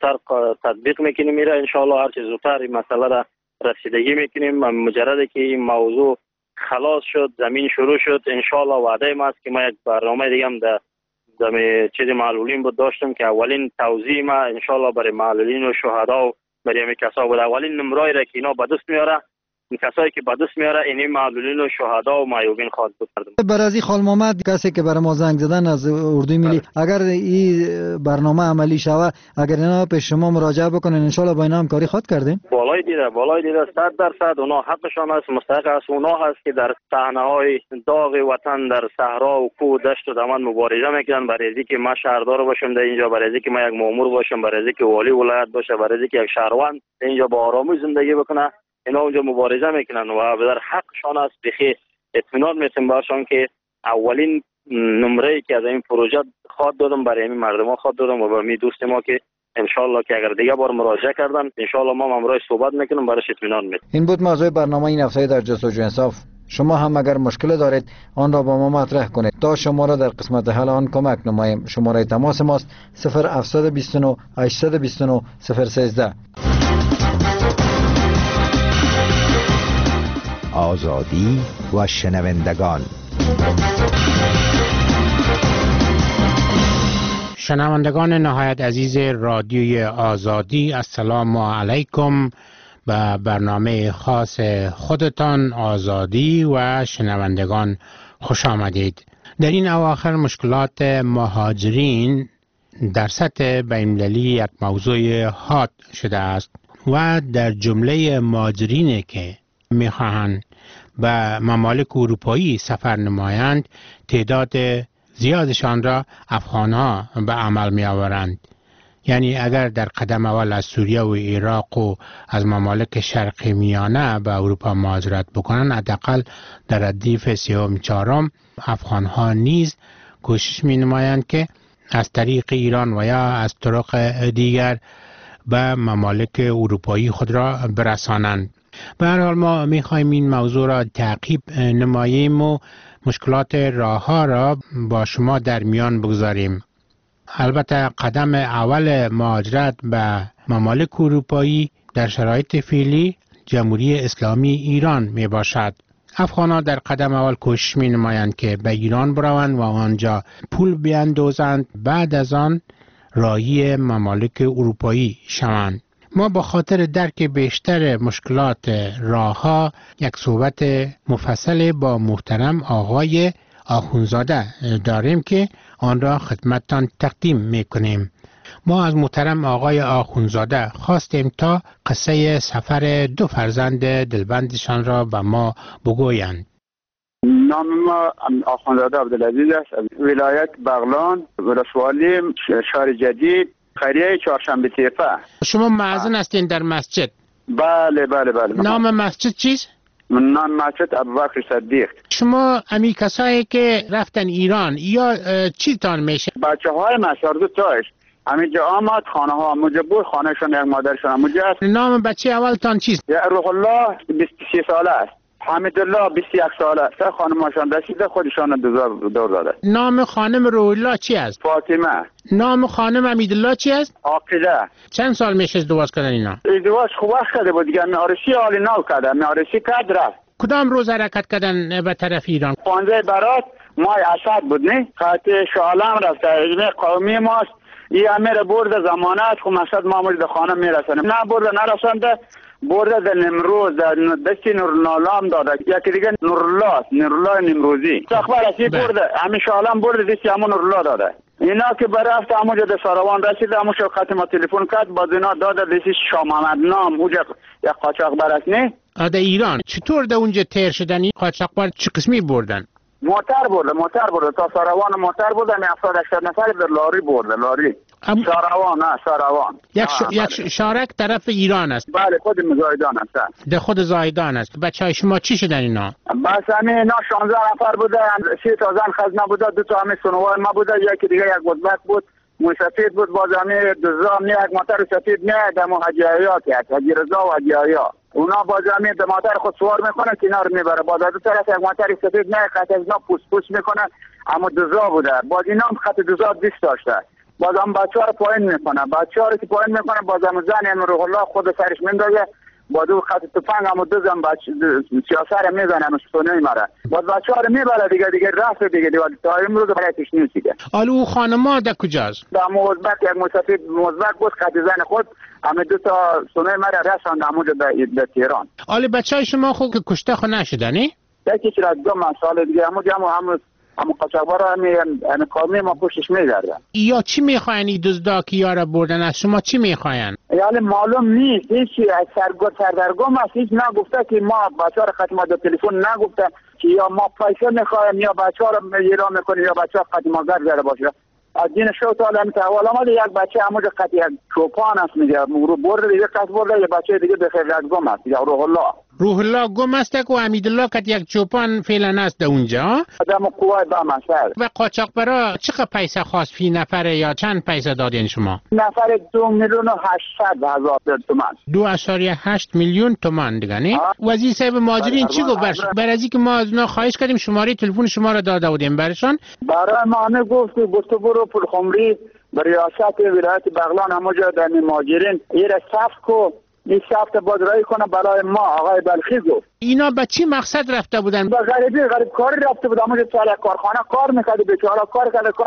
زودتر تطبیق میکنیم. میره انشالله هر چه زودتر این مسئله را رسیدگی میکنیم. مجرد که این موضوع خلاص شد، زمین شروع شد، انشالله وعده ما است که ما یک برنامه دیگه هم در چیز معلولین بود داشتم که اولین توضیح ما انشالله برای معلولین و شهدا و برای همه کسا بود. اولین نمرای را که اینا به دست میاره، این کسایی که به دست میاره این معلولین و شهدا و معیوبین خواهد بود. برازی خال محمد کسی که برای ما زنگ زدن از اردوی ملی، اگر این برنامه عملی شوه، اگر اینا پیش شما مراجعه بکنن انشالله با اینا همکاری خواهد کردین. بالای دیده 100% اونا حقشان است، مستحق است. اونا هست که در صحنه‌های داغ وطن در صحرا و کوه دشت و دمن مبارزه میکنن برای اینکه ما شهردار باشم در اینجا، برای اینکه ما یک مأمور باشم، برای اینکه والی ولایت باشه، برای اینکه یک شهروند اینجا با آرامی زندگی بکنه. اینا اونجا مبارزه میکنن و در حقشان است. بخیر اطمینان میتونم باشم که اولین نمره‌ای که از این پروژه خواد دادم برای این مردم خواد دادم و به می دوست ما که انشالله که اگر دیگه بار مراجعه کردن انشالله ما امروز صحبت میکنم برایش اطمینان میدم. این بود موضوع برنامه این هفته در جستجوی انصاف. شما هم اگر مشکل دارید آن را با ما مطرح کنید تا شما را در قسمت حل آن کمک نماییم. شماره تماس ماست 0729 829 013. آزادی و شنوندگان. شنوندگان نهایت عزیز رادیوی آزادی، السلام علیکم. به برنامه خاص خودتان آزادی و شنوندگان خوش آمدید. در این اواخر مشکلات مهاجرین در سطح بین‌المللی یک موضوع حاد شده است و در جمله مهاجرینی که میخواهند به ممالک اروپایی سفر نمایند تعداد زیادشان را افغانها به عمل می آورند. یعنی اگر در قدم اول از سوریه و عراق و از ممالک شرق میانه به اروپا مهاجرت بکنند، حداقل در ردیف سوم چهارم افغانها نیز کوشش می نمایند که از طریق ایران و یا از طرق دیگر به ممالک اروپایی خود را برسانند. به هر حال ما می‌خوایم این موضوع را تعقیب نماییم و مشکلات راه‌ها را با شما در میان بگذاریم. البته قدم اول مهاجرت به ممالک اروپایی در شرایط فعلی جمهوری اسلامی ایران می باشد. افغان‌ها در قدم اول کوشش می نمایند که به ایران بروند و آنجا پول بیندازند، بعد از آن راهی ممالک اروپایی شوند. ما با خاطر درک بیشتر مشکلات راه‌ها یک صحبت مفصل با محترم آقای آخونزاده داریم که آن را خدمتتان تقدیم می‌کنیم. ما از محترم آقای آخونزاده خواستیم تا قصه سفر دو فرزند دلبندشان را به ما بگویند. نام ما آخونزاده عبدالعزیز است، از ولایت بغلان، ولسوالی شهر جدید، قریه چهارشنبه تیپه. شما مأذن هستین در مسجد؟ بله. نام مسجد چیست؟ نام مسجد ابوبکر صدیق. شما امی کسایی که رفتن ایران یا چی تان میشه؟ بچه های مسارده تایش همینجا آمد، خانه ها همونجا بود، خانهشون یک مادرشون همونجا است. نام بچه اول تان چیست؟ روح الله 23 ساله است، حمیدالله 21 ساله است. خانمشان رسیده خودشان دور داده. نام خانم روح الله چی است؟ فاطمه. نام خانم حمیدالله چی است؟ عاقله. چند سال میشه ازدواج کردن اینا؟ ازدواج خوب وقت کرده بود دیگه، معارفی حالی نو کرده، معارفی کرد رفت. کدام روز حرکت کردن به طرف ایران؟ 15 برات ماه اسد بود نه؟ خط شالم رفته، این قومی ماست. این امیر برده زمانت خب مقصد معمولی در خانه میرسنه، نه برده نرسنده، برده در نمروز در دستی نورنالام داده، یکی دیگه نورالله نمروزی تخبر اسی برده، همین شالم برده دستی همون نورالله داده. اینا که برفت همونجا در ساروان رسیده، همون خط ما تلفن کرد، باز اینا داده دستی شاه محمد نام، اونجا یک قاچاقبر است نه؟ در ایران چطور در اونجا تیر شدن؟ قاچاقبر چه قسمی بردن؟ موتر برده تا ساروان موتر برده، 70-80 نفر در لاری برده، لاری ساروان. یک شارک طرف ایران است. بله خود زایدان است. در خود زایدان است. بچهای شما چی شدن اینا؟ بس همین اینا 16 نفر بوده، 3 تا زن خزنه بوده، 2 تا همین سنوار ما بوده، یکی دیگه یک بزبک بود، موسفید بود، باز همین دزام نه، یک موتر سفید نه، دمو حجیایات یک حجی رضا و حجیایا. اونا باز همین به موتر خود سوار میکنه، کنار میبره، باز از طرف یک موتر سفید نه، خط از اینا پوس میکنه، اما دزا بوده، باز اینا هم خط دزا 20 داشته. بازم بچه‌ها رو پایین میکنه، بچه‌ها رو که پایین میکنه بازم زن روح الله خود سرش میندازه با دو خط تفنگ هم دوزم سیاسه رو میزنه مستونه میمره باز بچه‌ها رو میبره دیگه رفت دیگه تا امروز برایش نیست دیگه. حالا او خانما در کجاست؟ در موزبک یک مسافر موزبک بود خط زن خود همه دو تا سونه مرا رساند همونجا در تهران. حالا بچهای شما خود که کشته خو نشدنی؟ یکی چرا 2 سال دیگه همون قاچاقبرا همین قومی ما پشتش میگردن. یا چی میخواین این دزدا که یارا بردن از شما چی میخواین؟ یعنی معلوم نیست هیچی از سردرگم است هیچ نگفته که ما بچه‌ها رو خط ما در تلفن نگفته که یا ما پیسه میخوایم یا بچه‌ها رو ایران میکنیم یا بچه‌ها خط ما گرد باشه. از دین شو تا الان اول آمده یک بچه همونجا خط یک چوپان است میگه رو برده دیگه خط برده یه بچه دیگه به خیر گم است یا روح الله گم است که امیدالله کت یک چوپان فعلا است در اونجا آدم قوای با مسئله. و قاچاقبرا چقدر پیسه خواست فی نفره یا چند پیسه دادین شما؟ نفر 2,800,000 تومان 2.8 میلیون تومان دیگه نه؟ وزیر صاحب مهاجرین چی گفت بر از اینکه ما از اونا خواهش کردیم شماره تلفن شما را داده بودیم برشان؟ برای ما همه گفت برو پلخمری به ریاست ولایت بغلان همونجا در مهاجرین یه صف کو این صف بازرایی کنه برای ما آقای بلخی گفت. اینا به چی مقصد رفته بودن؟ به غریب کاری رفته بود همونجا سال کارخانه کار میکرد بیچاره کار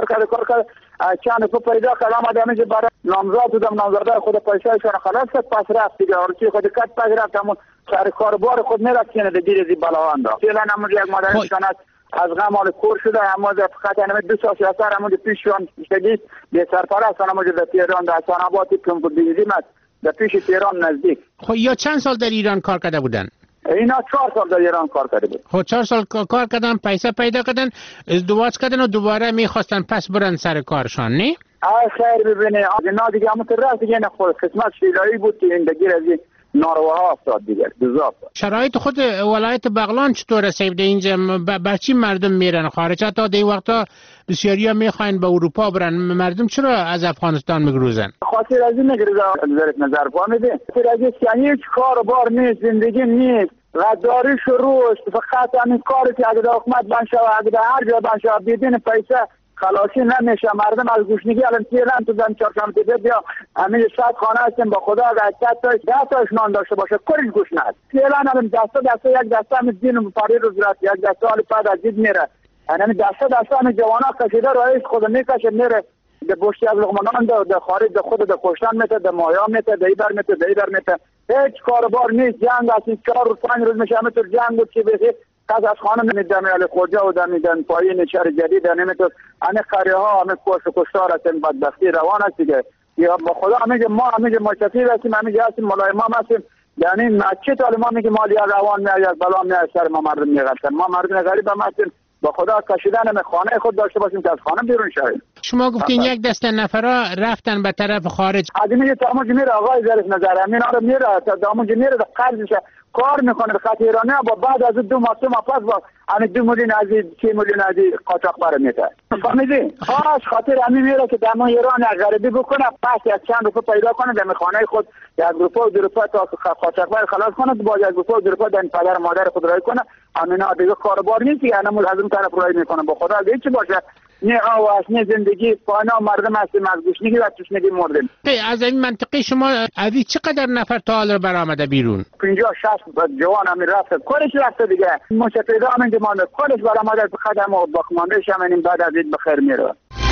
کرد چند تو پیدا کردم آدمی برای نامزد بودم نامزدای خود پیسه‌شون خلاص کرد پس رفت دیگه هرچی خود کات پس رفت همون سر کاربار خود نرسینه دیگه زی بلاوان دا فعلا همونجا یک مادرشون از غم حال کور شده اما در فقط همه 2 سال سیاست همونجا پیششون شدید به سرپرست همونجا در تهران در حسن آباد کم بنزین است در پیش تهران نزدیک. خب یا چند سال در ایران کار کرده بودن؟ اینا 4 سال در ایران کار کرده بود. خب 4 سال کار کردن پیسه پیدا کردن ازدواج کردن و دوباره میخواستن پس برن سر کارشان نه؟ خیر ببینه نه دیگه همون طرف دیگه نه خود قسمت شیلایی بود که این دیگه از نارواها افتاد دیگه دوزاف. شرایط خود ولایت بغلان چطوره سیب اینجا بر چی مردم میرن خارج تا دی وقتا بسیاریا میخواین به اروپا برن مردم چرا از افغانستان میگروزن؟ خاطر از این میگروزن نظر فهمیدی؟ خاطر از این هیچ کاربار نیست زندگی نیست غداری شروع فقط همین کاری که اگه حکومت بنشه اگه هر جا بنشه بدون پیسه خلاصی نمیشه مردم از گوشنگی الان تیران تو زن چهارشنبه بیا همین 100 خانه هستیم با خدا اگه 100 تا 10 تاش نان داشته باشه کلش گوش ند تیران همین دسته یک دسته همین دین پاری روز رات یک دسته حال بعد از دید میره همین دسته همین جوانا کشیده رئیس خود میکشه میره به بوشتی از لغمانان در خارج در خود در کشتن میته در مایا میته در ایبر میته هیچ کاربار نیست جنگ است 4 روز 5 روز میشه همه تو جنگ بود که بخیر از خانم نمیدم علی خورجا و دمیدن پایین شهر جدید نمیتون همه قریه ها همه کشتار هستن بدبختی روان است دیگه یا با خدا ما همه مشتفی هستیم همه هستیم ملایم هستیم یعنی چه تا ما میگه مالی روان میاد یا بلا میاد سر ما مردم میگفتن ما مردم غریب هم هستیم با خدا کشیدن خانه خود داشته باشیم که از خانه بیرون شویم. شما گفتین یک دسته نفرا رفتن به طرف خارج آدمی تا همونجا میره آقای ظریف نظر همین رو میره تا همونجا میره قرضش کار میکنه به خاطر ایرانی با بعد از 2 ماه پس با همین 2 میلیون از 3 میلیون از قاچاقبر میده فهمیدی خاطر همین میره که دم ایران غریبی بکنه پس یک چند روپیه پیدا کنه در خانه خود یک روپیه و 2 روپیه تا قاچاقبر خلاص کنه با یک روپیه و 2 روپیه در پدر مادر خود رای کنه همینا دیگه کاربار نیست که انمول از اون طرف رای میکنه با خدا دیگه چی باشه نه آواز نه زندگی پاینا مردم هستیم از گوشنگی و تشنگی مردیم. از این منطقه شما اوی چقدر نفر تا حال برآمده بیرون؟ 50-60 جوان همین رفته کلش رفته دیگه مشتریدا همین دیمان کلش برآمده به قدم و با کماندش همین بعد از این بخیر میره.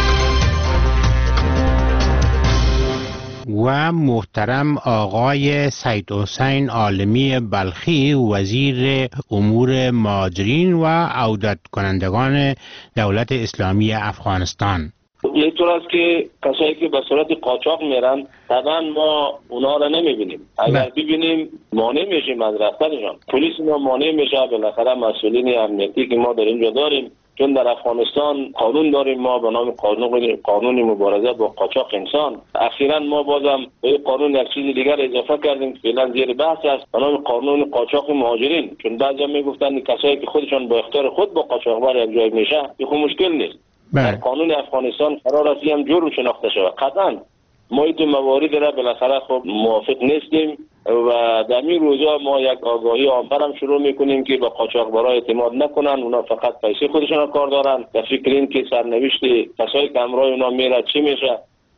و محترم آقای سید حسین عالمی بلخی وزیر امور مهاجرین و عودت کنندگان دولت اسلامی افغانستان. اینطور است که کسایی که به صورت قاچاق میرن طبعا ما اونا را نمیبینیم اگر ببینیم مانع میشیم از رفتنشان پلیس ما مانع میشه بالاخره مسئولین امنیتی که ما در اینجا داریم چون در افغانستان قانون داریم ما به نام قانون مبارزه با قاچاق انسان اخیراً ما بازم به قانون یک چیز دیگر اضافه کردیم فعلا زیر بحث است به نام قانون قاچاق مهاجرین چون بعضیا میگفتن کسایی که خودشان با اختیار خود با قاچاقبر یک جای میشه خب مشکل نیست در قانون افغانستان قرار است هم جرم شناخته شود قطعاً ما این موارد را بالاخره خب موافق نیستیم و در این روزا ما یک آگاهی عامه هم شروع میکنیم که به قاچاقبرا اعتماد نکنن اونا فقط پیسه خودشون کار دارن و فکر این که سرنوشت کسایی که همراه اونا میره چی میشه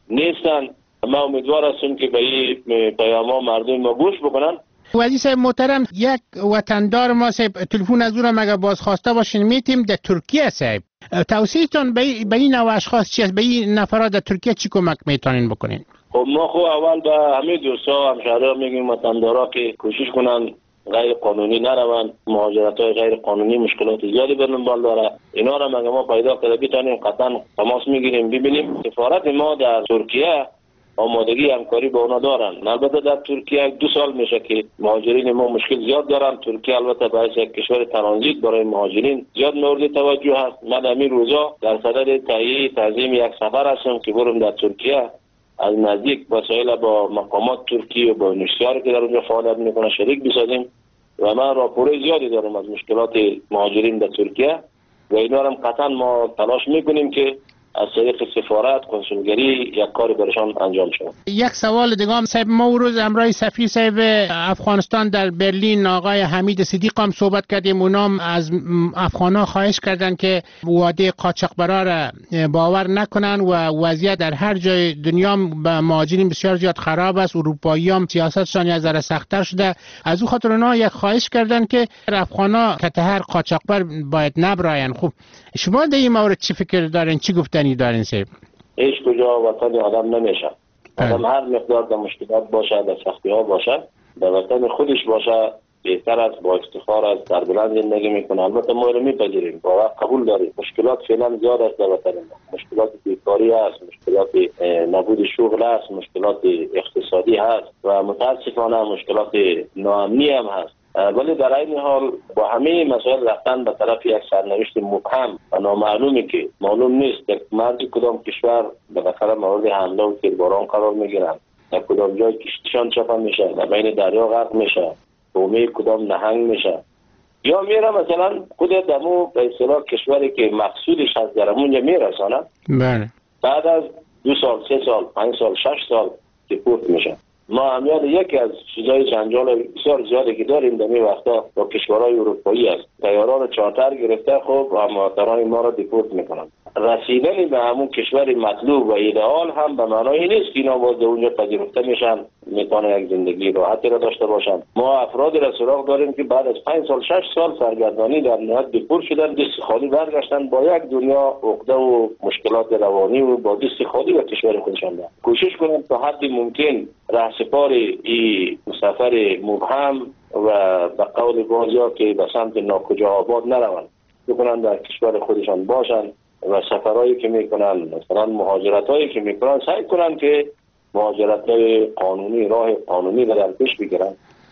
نیستن. ما امیدوار هستیم که به این پیام مردم ما گوش بکنن. وزیر صاحب محترم، یک وطندار ما صاحب تلفن از اون اگر بازخواسته باشین میتیم در ترکیه صاحب، توصیهتون به این نوع اشخاص چی است؟ به این نفرات در ترکیه چی کمک میتونین بکنین؟ خب ما اول به همه دوستا همشهرها میگیم وطندارا که کوشش کنن غیر قانونی نروند. مهاجرت های غیر قانونی مشکلات زیادی به دنبال داره. اینا را مگه ما پیدا کرده بتونیم قطعا تماس میگیریم ببینیم. سفارت ما در ترکیه آمادگی همکاری با اونا دارن. البته در ترکیه 2 سال میشه که مهاجرین ما مشکل زیاد دارن. ترکیه البته باعث یک کشور ترانزیت برای مهاجرین زیاد مورد توجه هست. من همین روزا در صدد تهیه تنظیم یک سفر هستم که برم در ترکیه از نزدیک وسایل با مقامات ترکیه و با نشریات که در اونجا فعالیت میکنه شریک بسازیم. و من راپور زیادی دارم از مشکلات مهاجرین در ترکیه و اینا هم قطعا ما تلاش میکنیم که از طریق سفارت کنسولگری یک کاری برشان انجام شود. یک سوال دیگه هم صاحب، ما روز امرای سفیر صاحب افغانستان در برلین آقای حمید صدیق هم صحبت کردیم. اونام از افغانا خواهش کردن که وعده قاچاقبرا را باور نکنن و وضعیت در هر جای دنیا به مهاجرین بسیار زیاد خراب است. اروپایی هم سیاستشان یک ذره سخت‌تر شده. از او خاطر اونا یک خواهش کردن که افغانا که هر قاچاقبر باید نبراین. خب شما در این مورد چی فکر دارین؟ چی گفتنی دارین صاحب؟ هیچ کجا وطن آدم نمیشه. آدم هر مقدار در مشکلات باشه، در سختی ها باشه، در وطن خودش باشه بهتر است، با افتخار است، در بلند زندگی میکنه. البته ما رو میپذیریم، واقعا قبول داریم. مشکلات فعلا زیاد است در وطن ما. مشکلات بیکاری است، مشکلات نبود شغل است، مشکلات اقتصادی هست و متاسفانه مشکلات ناامنی هم هست. ولی در این حال با همه مسائل رفتن به طرف یک سرنوشت مبهم و نامعلومی که معلوم نیست در مرز کدام کشور بالاخره مورد حمله و تیرباران قرار میگیرن، در کدام جای کشتیشان چپا میشه، در بین دریا غرق میشه، بومه کدام نهنگ میشه، یا میره مثلا خود دمو به اصطلاح کشوری که مقصودش از درمونجا میرسانه. بله. بعد از 2 سال، 3 سال، 5 سال، 6 سال دیپورت میشه. ما همیان یکی از چیزای جنجال بسیار زیادی که داریم در این وقتا با کشورهای اروپایی است. طیاران چارتر گرفته خب و مهاجران ما را دیپورت میکنن. رسیدن به همون کشور مطلوب و ایدئال هم به معنای نیست که اینا باز اونجا پذیرفته میشن، میتونه یک زندگی راحتی را داشته باشن. ما افرادی را سراغ داریم که بعد از 5 سال 6 سال سرگردانی در نهایت دیپورت شدن، دست خالی برگشتن با یک دنیا عقده و مشکلات روانی و با دست خالی به کشور خودشان دارن. کوشش کنیم تا حد ممکن رهسپار این سفر مبهم و به قول بعضیا که به سمت ناکجا آباد نروند، بکنن در کشور خودشان باشن و سفرهایی که میکنن، مثلا مهاجرتایی که میکنن، سعی کنن که مهاجرت‌های قانونی، راه قانونی را در پیش بگیرن.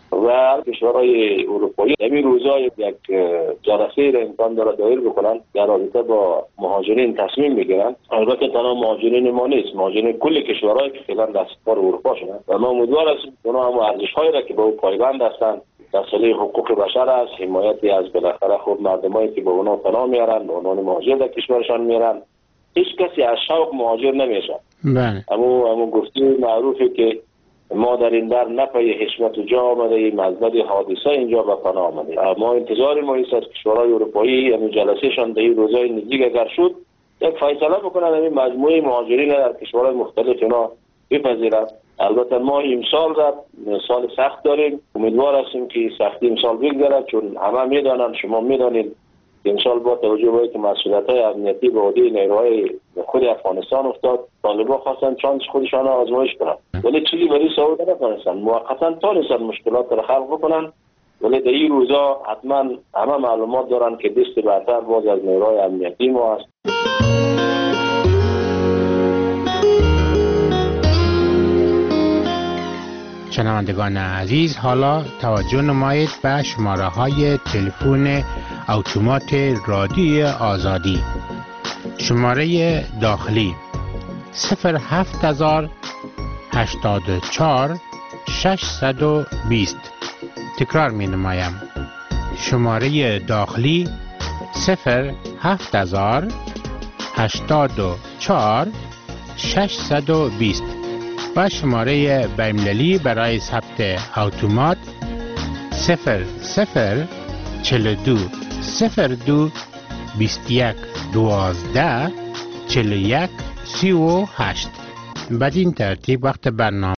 و کشورهای اروپایی همین روزا یک جلسه را امکان داره دایر بکنن در رابطه با مهاجرین تصمیم بگیرن. البته تنها مهاجرین ما نیست، مهاجرین کل کشورهایی که فعلا دستیار اروپا شدن و ما امیدوار هستیم اونا هم ارزش‌هایی را که با او پایبند هستند، مسئله حقوق بشر است، حمایتی از بالاخره خود مردمایی که به اونا پناه میارن، به عنوان مهاجر در کشورشان میارن. هیچ کسی از شوق مهاجر نمیشه. بله. اما گفته معروفه که ما در این در نپای حشمت و جا آمده ایم، از بد حادثه اینجا به پناه آمده. ما انتظار ما است از کشورهای اروپایی همین جلسهشان در این روزهای نزدیک اگر شد یک فیصله بکنن، همین مجموعه مهاجرین در کشورهای مختلف اینا بپذیرن. البته ما امسال سال سخت داریم، امیدوار هستیم که سختی امسال بگذره، چون همه میدانن، شما میدانید امسال با توجه به اینکه مسئولیت‌های امنیتی به عهده نیروهای خود افغانستان افتاد، طالبان خواستن چانس خودشان آزمایش کنن ولی چیزی برای صعود نتونستن. موقتا تونستن مشکلات را خلق بکنن، ولی در این روزا حتما همه معلومات دارن که دست برتر باز از نیروهای امنیتی ما است. شنوندگان عزیز، حالا توجه نمایید به شماره های تلفن اتومات رادیوی آزادی. شماره داخلی 07084 620. تکرار می نمایم. شماره داخلی 07084 620 و شماره بین‌المللی برای ثبت اتومات 0042 02 21 12 41 38. بدین ترتیب وقت برنامه